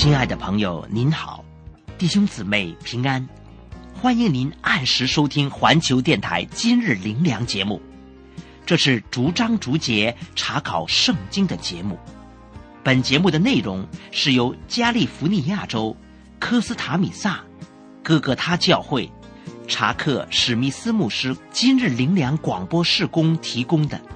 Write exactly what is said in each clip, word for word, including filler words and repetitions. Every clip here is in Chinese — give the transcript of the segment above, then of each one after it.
亲爱的朋友您好，弟兄姊妹平安，欢迎您按时收听环球电台今日灵粮节目。这是逐章逐节查考圣经的节目。本节目的内容是由加利福尼亚州科斯塔米萨哥哥他教会查克史密斯牧师今日灵粮广播事工提供的。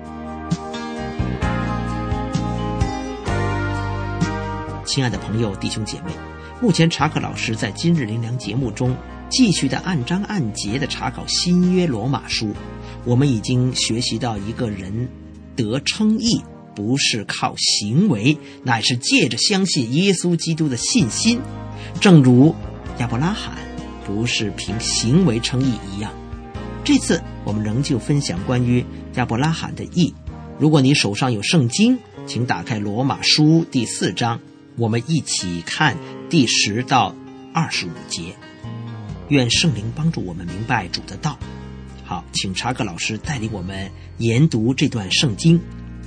亲爱的朋友弟兄姐妹，目前查克老师在今日灵粮节目中继续的按章按节的查考新约罗马书。我们已经学习到，一个人得称义不是靠行为，乃是借着相信耶稣基督的信心，正如亚伯拉罕不是凭行为称义一样。这次我们仍旧分享关于亚伯拉罕的义。如果你手上有圣经，请打开罗马书第四章，我们一起看第十到二十五节。愿圣灵帮助我们明白主的道。好，请查克老师带领我们研读这段圣经。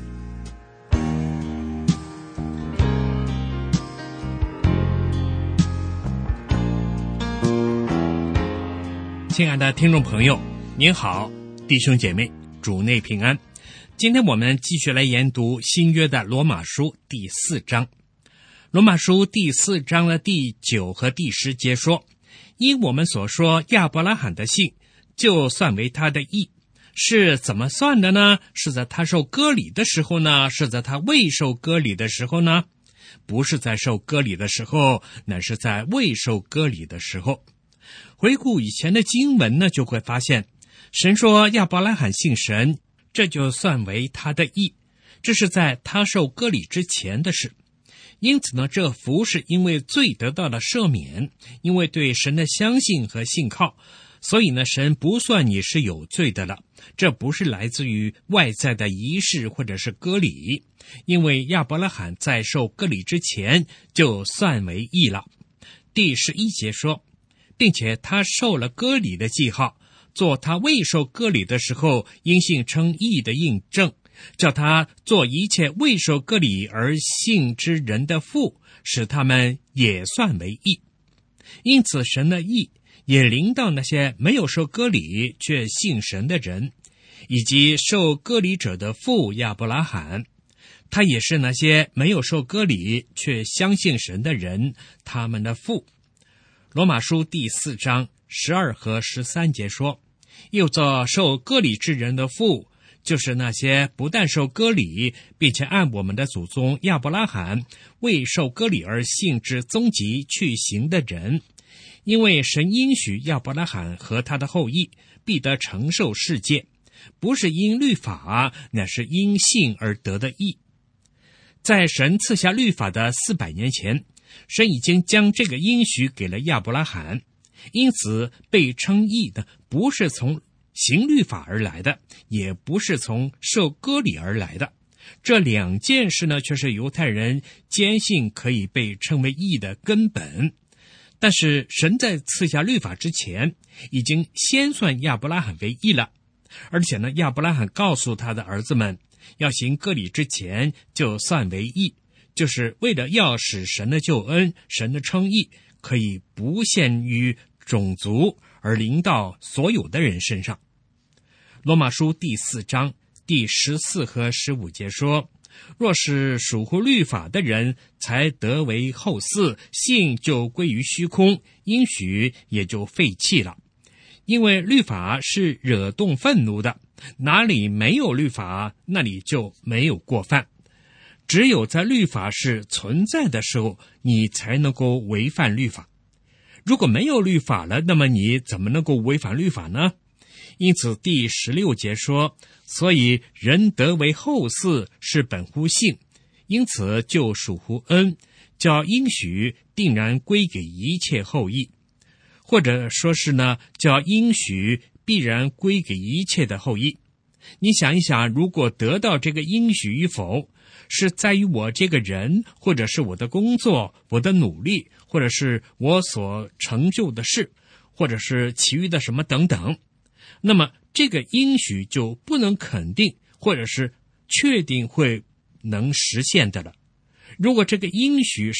亲爱的听众朋友，您好，弟兄姐妹，主内平安。今天我们继续来研读新约的罗马书第四章。罗马书第四章的第九和第十节说，因我们所说亚伯拉罕的信就算为他的义，是怎么算的呢？是在他受割礼的时候呢？是在他未受割礼的时候呢？不是在受割礼的时候，乃是在未受割礼的时候。回顾以前的经文呢，就会发现神说亚伯拉罕信神，这就算为他的义，这是在他受割礼之前的事。因此呢，这福是因为罪得到了赦免，因为对神的相信和信靠，所以呢，神不算你是有罪的了。这不是来自于外在的仪式或者是割礼，因为亚伯拉罕在受割礼之前就算为义了。第十一节说，并且他受了割礼的记号，做他未受割礼的时候因信称义的印证，叫他做一切未受割礼而信之人的父，使他们也算为义。因此神的义也临到那些没有受割礼却信神的人，以及受割礼者的父亚伯拉罕，他也是那些没有受割礼却相信神的人他们的父。罗马书第四章十二和十三节说，又做受割礼之人的父，就是那些不但受割礼，并且按我们的祖宗亚伯拉罕未受割礼而信之踪迹去行的人。因为神应许亚伯拉罕和他的后裔必得承受世界，不是因律法，乃是因信而得的义。在神赐下律法的四百年前，神已经将这个应许给了亚伯拉罕，因此被称义的不是从行律法而来的，也不是从受割礼而来的。这两件事呢，却是犹太人坚信可以被称为义的根本。但是神在赐下律法之前，已经先算亚伯拉罕为义了。而且呢，亚伯拉罕告诉他的儿子们，要行割礼之前就算为义，就是为了要使神的救恩、神的称义可以不限于种族，而临到所有的人身上。罗马书第四章第十四和十五节说，若是属乎律法的人才得为后嗣，信就归于虚空，应许也就废弃了。因为律法是惹动愤怒的，哪里没有律法，那里就没有过犯。只有在律法是存在的时候，你才能够违反律法。如果没有律法了，那么你怎么能够违反律法呢？因此第十六节说，所以人得为后嗣是本乎信，因此就属乎恩，叫应许定然归给一切后裔。或者说是呢，叫应许必然归给一切的后裔。你想一想，如果得到这个应许与否，是在于我这个人，或者是我的工作、我的努力，或者是我所成就的事，或者是其余的什么等等，那么这个应许就不能肯定，或者是确定会能实现的了。如果这个应许是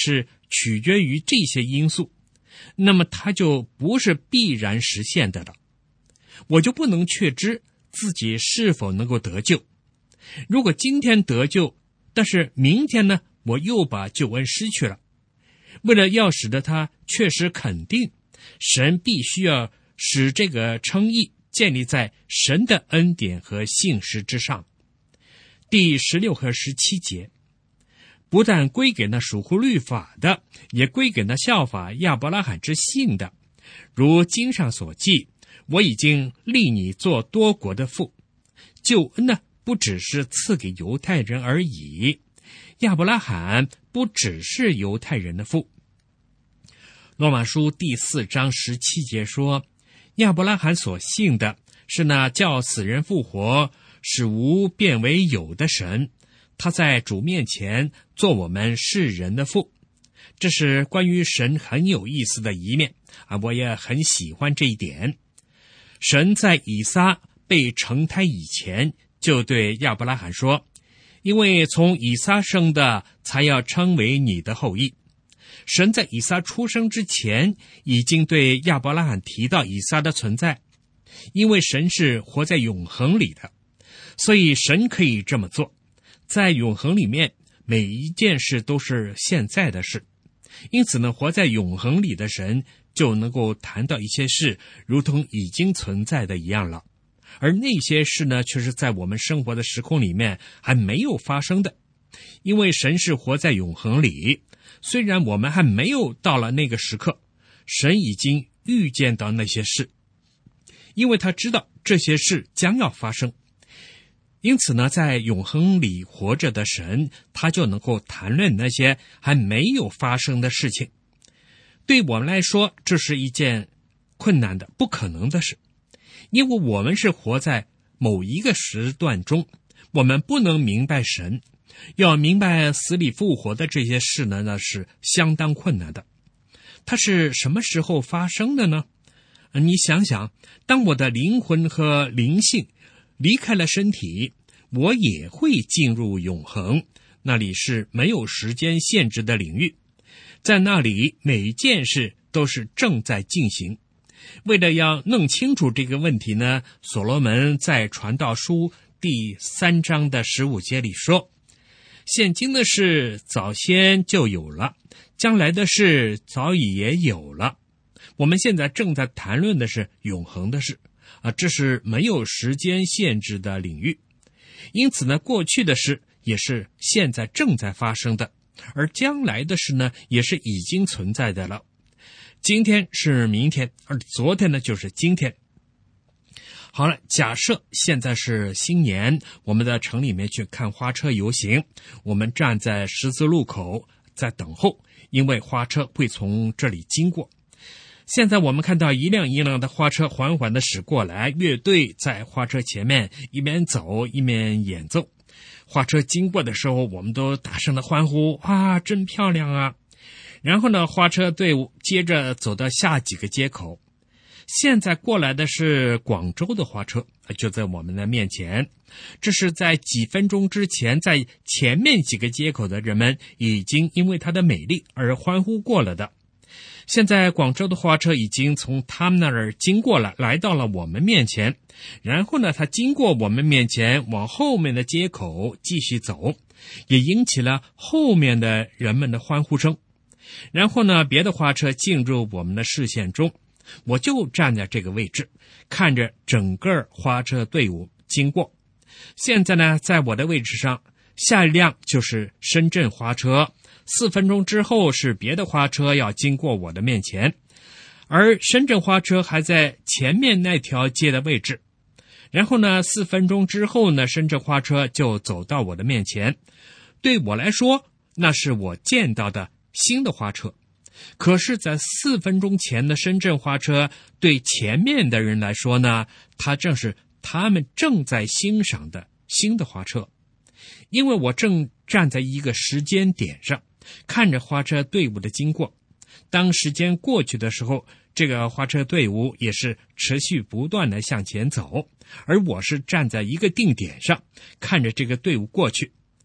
取决于这些因素，那么它就不是必然实现的了。我就不能确知自己是否能够得救。如果今天得救，但是明天呢，我又把救恩失去了。为了要使得它确实肯定，神必须要使这个称义建立在神的恩典和信实之上。第十六和十七节，不但归给那属乎律法的，也归给那效法亚伯拉罕之信的。如经上所记，我已经立你做多国的父。救恩呢，不只是赐给犹太人而已，亚伯拉罕不只是犹太人的父。罗马书第四章十七节说，亚伯拉罕所信的是那叫死人复活，使无变为有的神，他在主面前做我们世人的父。这是关于神很有意思的一面啊，我也很喜欢这一点。神在以撒被成胎以前就对亚伯拉罕说，因为从以撒生的才要称为你的后裔。神在以撒出生之前已经对亚伯拉罕提到以撒的存在，因为神是活在永恒里的，所以神可以这么做。在永恒里面，每一件事都是现在的事，因此呢，活在永恒里的神就能够谈到一些事如同已经存在的一样了，而那些事呢，却是在我们生活的时空里面还没有发生的。因为神是活在永恒里，虽然我们还没有到了那个时刻，神已经预见到那些事，因为他知道这些事将要发生。因此呢，在永恒里活着的神，他就能够谈论那些还没有发生的事情。对我们来说，这是一件困难的、不可能的事，因为我们是活在某一个时段中，我们不能明白神。要明白死里复活的这些事呢，那是相当困难的。它是什么时候发生的呢？你想想，当我的灵魂和灵性离开了身体，我也会进入永恒，那里是没有时间限制的领域。在那里，每一件事都是正在进行。为了要弄清楚这个问题呢，所罗门在传道书第三章的十五节里说，现今的事早先就有了，将来的事早已也有了。我们现在正在谈论的是永恒的事啊，这是没有时间限制的领域。因此呢，过去的事也是现在正在发生的，而将来的事呢，也是已经存在的了。今天是明天，而昨天呢，就是今天。好了，假设现在是新年，我们在城里面去看花车游行，我们站在十字路口在等候，因为花车会从这里经过。现在我们看到一辆一辆的花车缓缓地驶过来，乐队在花车前面一边走一边演奏。花车经过的时候，我们都大声的欢呼，哇，真漂亮啊！然后呢，花车队伍接着走到下几个街口。现在过来的是广州的花车，就在我们的面前。这是在几分钟之前，在前面几个街口的人们已经因为它的美丽而欢呼过了的。现在广州的花车已经从他们那儿经过了，来到了我们面前。然后呢，它经过我们面前，往后面的街口继续走，也引起了后面的人们的欢呼声。然后呢，别的花车进入我们的视线中，我就站在这个位置，看着整个花车队伍经过。现在呢，在我的位置上，下一辆就是深圳花车，四分钟之后是别的花车要经过我的面前，而深圳花车还在前面那条街的位置。然后呢，四分钟之后呢，深圳花车就走到我的面前。对我来说，那是我见到的新的花车。可是在四分钟前的深圳花车，对前面的人来说呢，它正是他们正在欣赏的新的花车。因为我正站在一个时间点上，看着花车队伍的经过。当时间过去的时候，这个花车队伍也是持续不断的向前走，而我是站在一个定点上，看着这个队伍过去。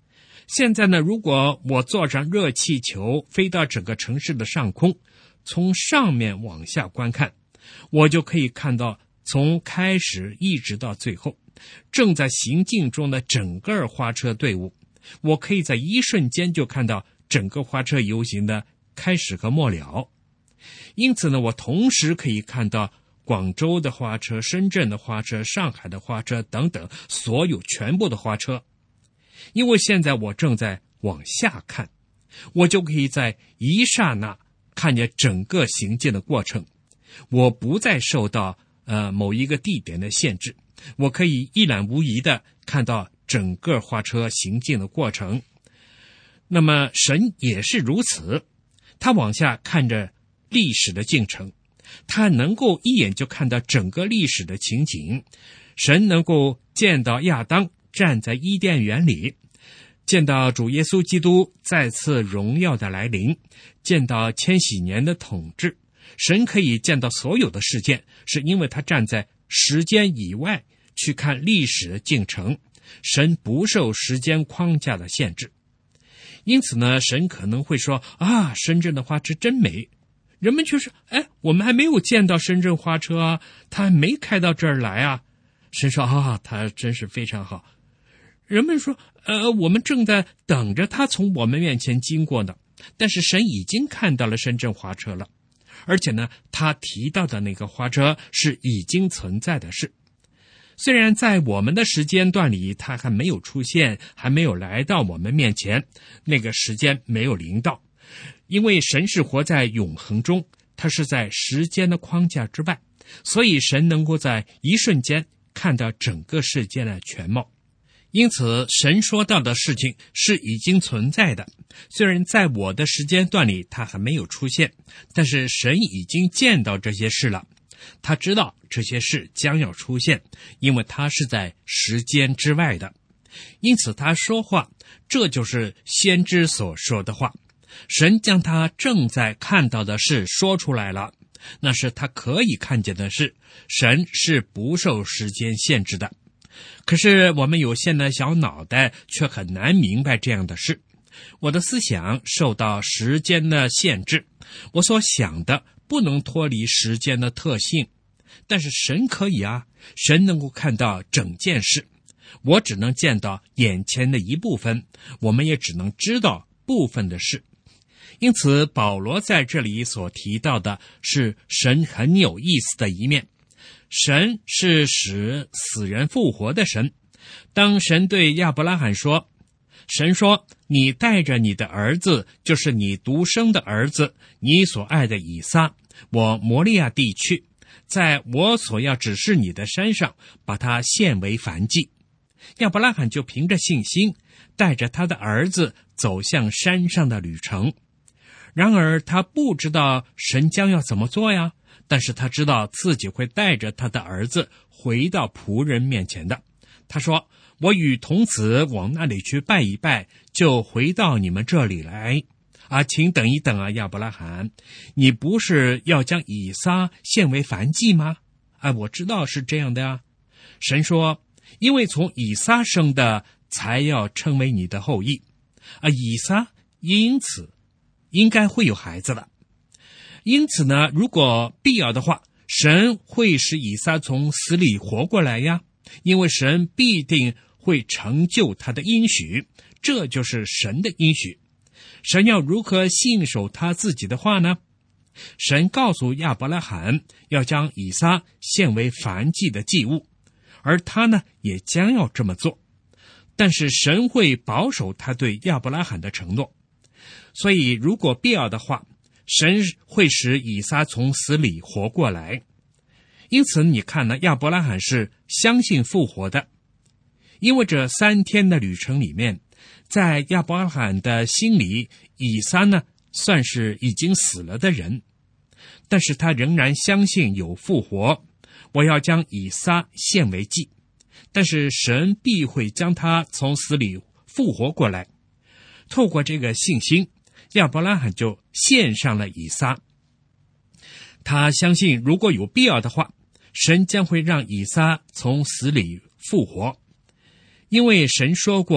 现在呢，如果我坐上热气球飞到整个城市的上空，从上面往下观看，我就可以看到从开始一直到最后正在行进中的整个花车队伍。我可以在一瞬间就看到整个花车游行的开始和末了。因此呢，我同时可以看到广州的花车、深圳的花车、上海的花车等等，所有全部的花车。因为现在我正在往下看，我就可以在一刹那看见整个行进的过程。我不再受到呃某一个地点的限制，我可以一览无遗地看到整个花车行进的过程。那么神也是如此，他往下看着历史的进程，他能够一眼就看到整个历史的情景。神能够见到亚当站在伊甸园里，见到主耶稣基督再次荣耀的来临，见到千禧年的统治。神可以见到所有的事件，是因为他站在时间以外去看历史的进程。神不受时间框架的限制。因此呢，神可能会说啊，深圳的花车真美。人们却说，哎，我们还没有见到深圳花车啊，他还没开到这儿来啊。神说啊，他真是非常好。人们说，呃，我们正在等着他从我们面前经过呢。但是神已经看到了深圳花车了，而且呢，他提到的那个花车是已经存在的事。虽然在我们的时间段里，他还没有出现，还没有来到我们面前，那个时间没有临到。因为神是活在永恒中，他是在时间的框架之外，所以神能够在一瞬间看到整个世界的全貌。因此神说到的事情是已经存在的，虽然在我的时间段里它还没有出现，但是神已经见到这些事了，他知道这些事将要出现，因为他是在时间之外的。因此他说话，这就是先知所说的话。神将他正在看到的事说出来了，那是他可以看见的事。神是不受时间限制的。可是我们有限的小脑袋却很难明白这样的事。我的思想受到时间的限制，我所想的不能脱离时间的特性。但是神可以啊，神能够看到整件事，我只能见到眼前的一部分，我们也只能知道部分的事。因此保罗在这里所提到的是神很有意思的一面。神是使死人复活的神。当神对亚伯拉罕说，神说，你带着你的儿子，就是你独生的儿子，你所爱的以撒，我摩利亚地去，在我所要指示你的山上，把它献为燔祭。亚伯拉罕就凭着信心带着他的儿子走向山上的旅程。然而他不知道神将要怎么做呀，但是他知道自己会带着他的儿子回到仆人面前的。他说，我与童子往那里去拜一拜，就回到你们这里来。啊，请等一等啊，亚伯拉罕，你不是要将以撒献为燔祭吗？啊，我知道是这样的啊。神说，因为从以撒生的才要称为你的后裔。啊，以撒因此应该会有孩子的。因此呢，如果必要的话，神会使以撒从死里活过来呀，因为神必定会成就他的应许，这就是神的应许。神要如何信守他自己的话呢？神告诉亚伯拉罕要将以撒献为燔祭的祭物，而他呢也将要这么做。但是神会保守他对亚伯拉罕的承诺，所以如果必要的话，神会使以撒从死里活过来。因此你看呢，亚伯拉罕是相信复活的。因为这三天的旅程里面，在亚伯拉罕的心里，以撒呢算是已经死了的人，但是他仍然相信有复活。我要将以撒献为祭，但是神必会将他从死里复活过来。透过这个信心，亚伯拉罕就献上了以撒。他相信如果有必要的话，神将会让以撒从死里复活。因为神说过，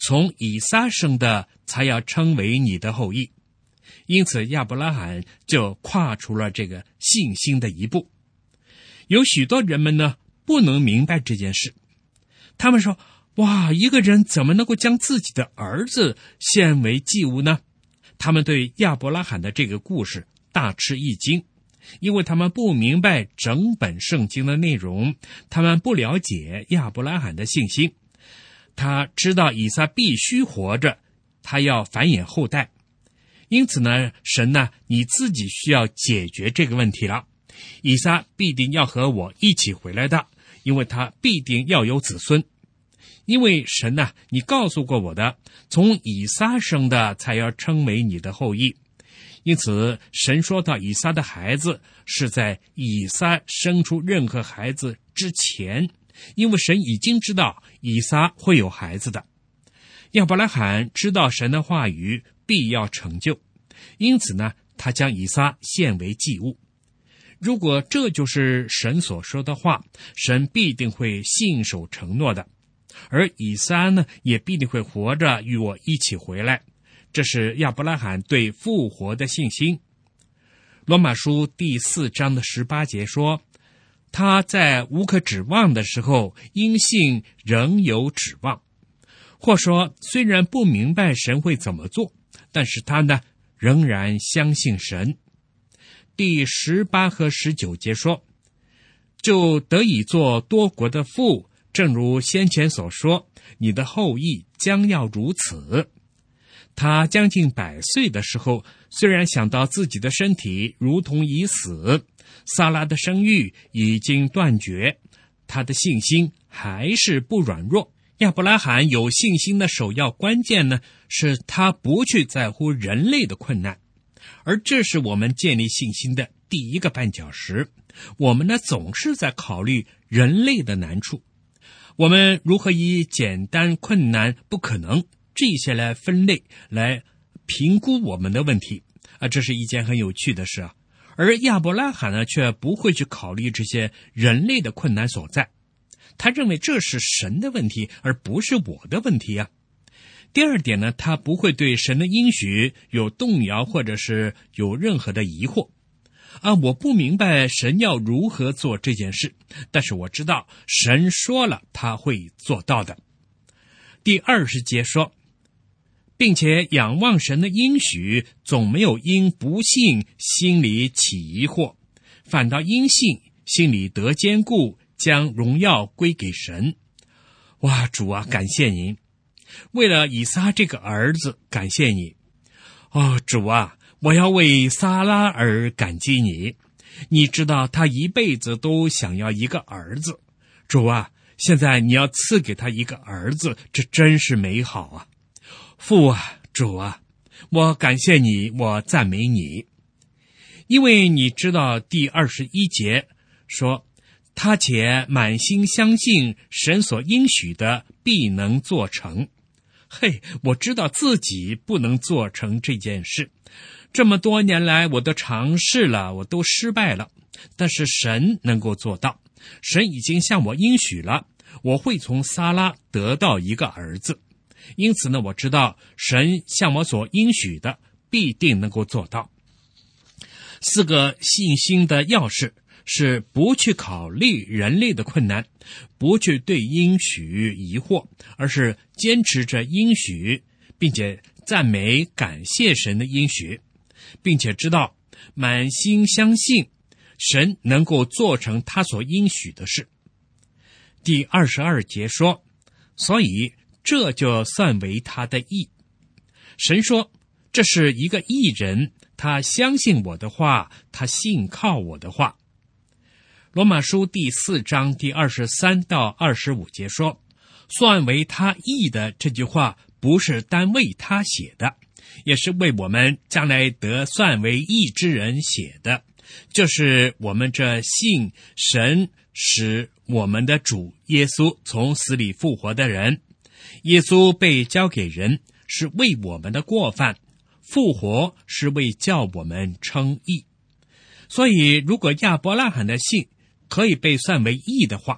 从以撒生的才要称为你的后裔。因此亚伯拉罕就跨出了这个信心的一步。有许多人们呢不能明白这件事，他们说，哇，一个人怎么能够将自己的儿子献为祭物呢？他们对亚伯拉罕的这个故事大吃一惊，因为他们不明白整本圣经的内容，他们不了解亚伯拉罕的信心。他知道以撒必须活着，他要繁衍后代。因此呢，神呢，你自己需要解决这个问题了。以撒必定要和我一起回来的，因为他必定要有子孙。因为神呢，你告诉过我的，从以撒生的才要称为你的后裔。因此神说到以撒的孩子是在以撒生出任何孩子之前，因为神已经知道以撒会有孩子的。亚伯拉罕知道神的话语必要成就，因此呢，他将以撒献为祭物。如果这就是神所说的话，神必定会信守承诺的，而以撒呢，也必定会活着与我一起回来。这是亚伯拉罕对复活的信心。罗马书第四章的十八节说，他在无可指望的时候，因信仍有指望。或说，虽然不明白神会怎么做，但是他呢，仍然相信神。第十八和十九节说，就得以做多国的父，正如先前所说，你的后裔将要如此。他将近百岁的时候，虽然想到自己的身体如同已死，撒拉的生育已经断绝，他的信心还是不软弱。亚伯拉罕有信心的首要关键呢，是他不去在乎人类的困难，而这是我们建立信心的第一个绊脚石。我们呢，总是在考虑人类的难处，我们如何以简单、困难、不可能这些来分类，来评估我们的问题啊，这是一件很有趣的事啊。而亚伯拉罕呢，却不会去考虑这些人类的困难所在，他认为这是神的问题，而不是我的问题啊。第二点呢，他不会对神的应许有动摇，或者是有任何的疑惑啊。我不明白神要如何做这件事，但是我知道神说了他会做到的。第二十节说，并且仰望神的应许，总没有因不信心里起疑惑，反倒因信心里得坚固，将荣耀归给神。哇，主啊，感谢您，为了以撒这个儿子，感谢你。哦，主啊，我要为撒拉而感激你。你知道他一辈子都想要一个儿子，主啊，现在你要赐给他一个儿子，这真是美好啊。父啊，主啊，我感谢你，我赞美你。因为你知道第二十一节说，他且满心相信神所应许的必能做成。嘿，我知道自己不能做成这件事，这么多年来我都尝试了，我都失败了，但是神能够做到。神已经向我应许了，我会从撒拉得到一个儿子。因此呢，我知道神向我所应许的必定能够做到。四个信心的钥匙是不去考虑人类的困难，不去对应许疑惑，而是坚持着应许，并且赞美感谢神的应许，并且知道满心相信神能够做成他所应许的事。第二十二节说，所以这就算为他的义。神说，这是一个义人，他相信我的话，他信靠我的话。罗马书第四章第二十三到二十五节说，算为他义的这句话不是单为他写的，也是为我们将来得算为义之人写的，就是我们这信神使我们的主耶稣从死里复活的人。耶稣被交给人，是为我们的过犯，复活是为叫我们称义。所以如果亚伯拉罕的信可以被算为义的话，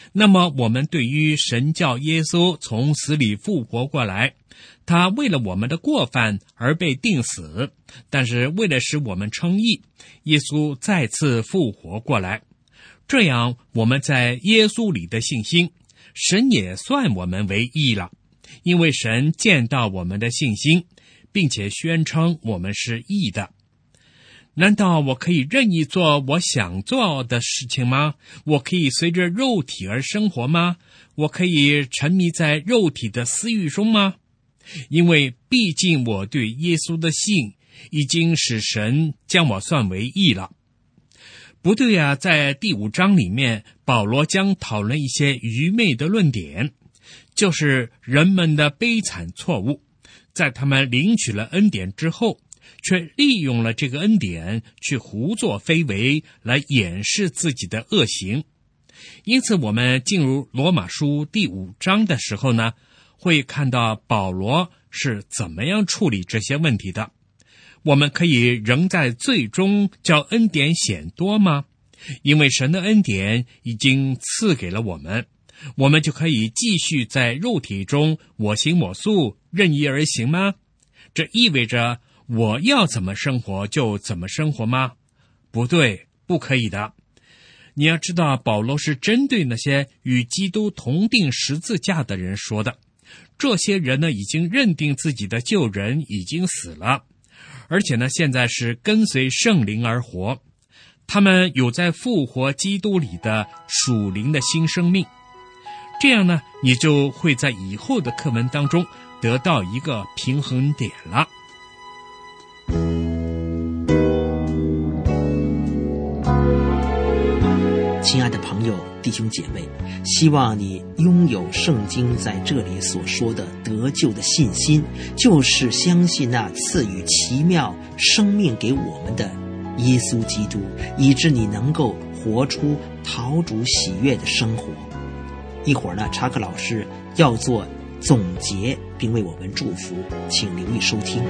那么我们对于神叫耶稣从死里复活过来，他为了我们的过犯而被钉死，但是为了使我们称义，耶稣再次复活过来。这样我们在耶稣里的信心，神也算我们为义了，因为神见到我们的信心，并且宣称我们是义的。难道我可以任意做我想做的事情吗？我可以随着肉体而生活吗？我可以沉迷在肉体的私欲中吗？因为毕竟我对耶稣的信已经使神将我算为义了。不对啊，在第五章里面，保罗将讨论一些愚昧的论点，就是人们的悲惨错误，在他们领取了恩典之后，却利用了这个恩典去胡作非为，来掩饰自己的恶行。因此我们进入罗马书第五章的时候呢，会看到保罗是怎么样处理这些问题的。我们可以仍在罪中叫恩典显多吗？因为神的恩典已经赐给了我们，我们就可以继续在肉体中我行我素，任意而行吗？这意味着我要怎么生活就怎么生活吗？不对，不可以的。你要知道，保罗是针对那些与基督同定十字架的人说的。这些人呢，已经认定自己的旧人已经死了，而且呢，现在是跟随圣灵而活。他们有在复活基督里的属灵的新生命。这样呢，你就会在以后的课文当中得到一个平衡点了。 亲爱的朋友、弟兄姐妹，希望你拥有圣经在这里所说的得救的信心，就是相信那赐予奇妙生命给我们的耶稣基督，以致你能够活出讨主喜悦的生活。一会儿呢，查克老师要做总结，并为我们祝福，请留意收听。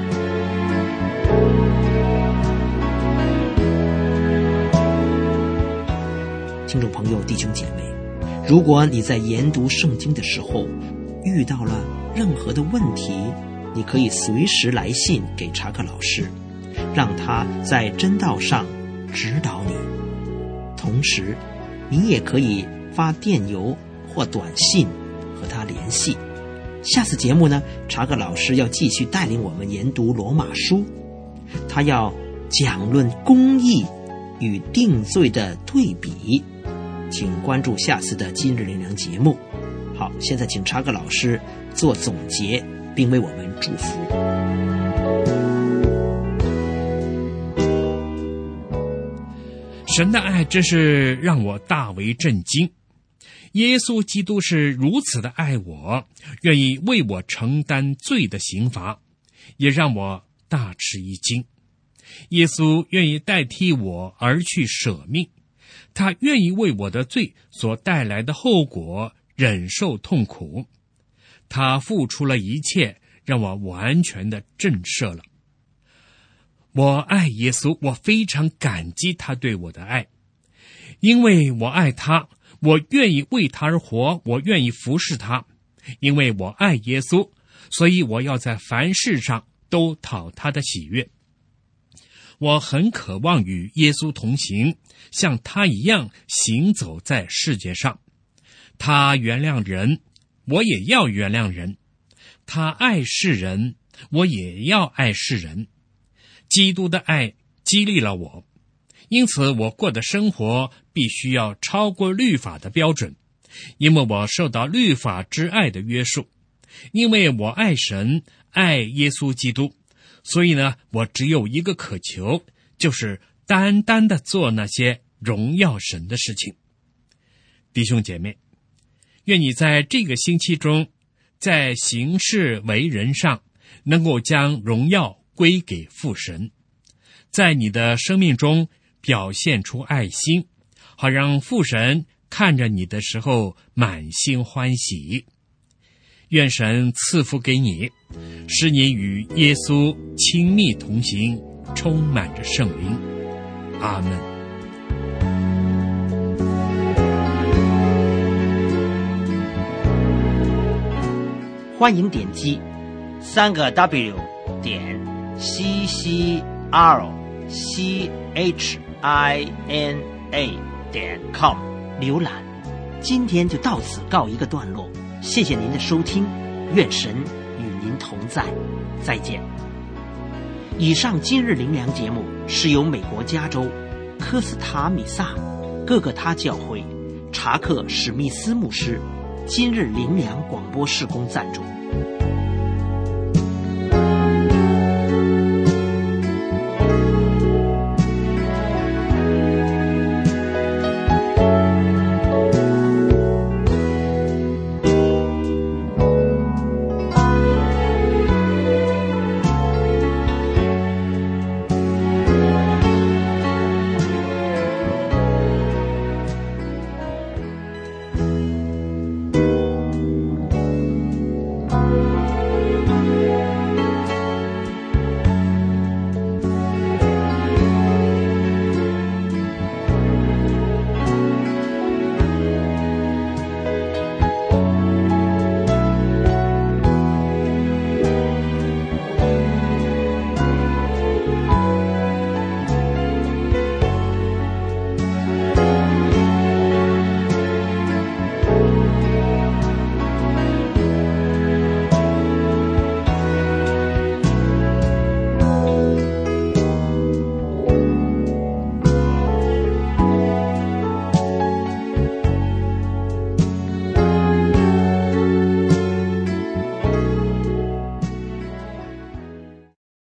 听众朋友、弟兄姐妹，如果你在研读圣经的时候遇到了任何的问题，你可以随时来信给查克老师，让他在真道上指导你。同时，你也可以发电邮或短信和他联系。下次节目呢，查克老师要继续带领我们研读罗马书，他要讲论公义与定罪的对比。请关注下次的今日灵粮节目。好，现在请查克老师做总结，并为我们祝福。 神的爱真是让我大为震惊。耶稣基督是如此的爱我，愿意为我承担罪的刑罚，也让我大吃一惊。耶稣愿意代替我而去舍命，他愿意为我的罪所带来的后果忍受痛苦，他付出了一切，让我完全的震慑了。我爱耶稣，我非常感激他对我的爱，因为我爱他，我愿意为他而活，我愿意服侍他。因为我爱耶稣，所以我要在凡事上都讨他的喜悦。我很渴望与耶稣同行，像他一样行走在世界上。他原谅人，我也要原谅人；他爱世人，我也要爱世人。基督的爱激励了我，因此我过的生活必须要超过律法的标准，因为我受到律法之爱的约束。因为我爱神，爱耶稣基督，所以呢，我只有一个渴求，就是单单的做那些荣耀神的事情。弟兄姐妹，愿你在这个星期中，在行事为人上，能够将荣耀归给父神，在你的生命中表现出爱心，好让父神看着你的时候满心欢喜。愿神赐福给你，使你与耶稣亲密同行，充满着圣灵。阿们。 欢迎点击三个 W 点 C C R C H I N A 点 com 浏览。今天就到此告一个段落，谢谢您的收听，愿神与您同在，再见。以上今日灵粮节目是由美国加州科斯塔米萨各个他教会查克史密斯牧师今日灵粮广播事工赞助。